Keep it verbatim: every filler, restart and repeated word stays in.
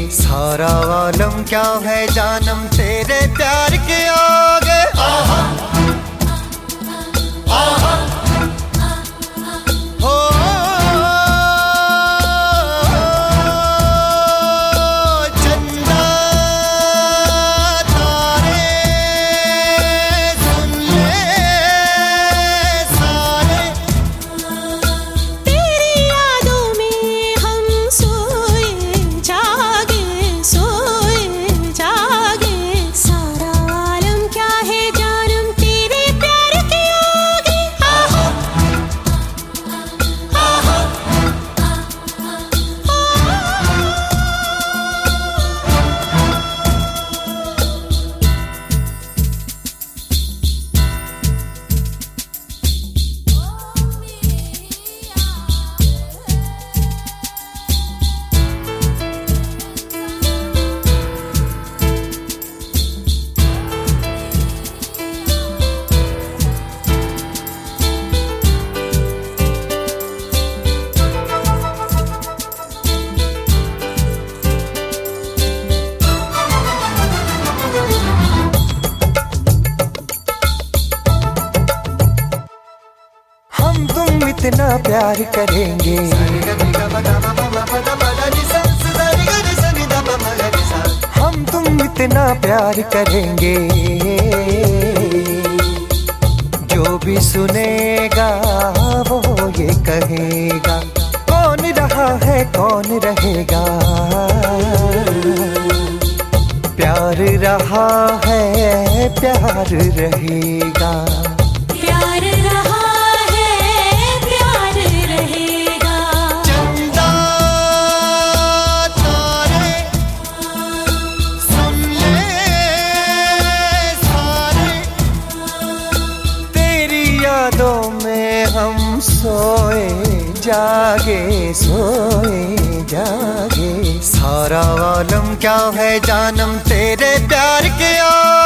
सारा आलम क्या है जानम तेरे प्यार के आगे। आहा, आहा, हो चंदा तारे सुन ले सारे, तेरी यादों में हम सोए जागे सोए जागे। सारा आलम क्या है जानम तेरे प्यार के आगे। आहा, आहा, हम तुम इतना प्यार करेंगे, हम तुम इतना प्यार करेंगे, जो भी सुनेगा वो ये कहेगा कौन रहा है कौन रहेगा। प्यार रहा है प्यार रहेगा, प्यार रहा है प्यार रहेगा। चंदा तारे सुन ले सारे, तेरी यादों में हम सोए जागे सोए जागे। सारा आलम क्या है जानम तेरे प्यार के आ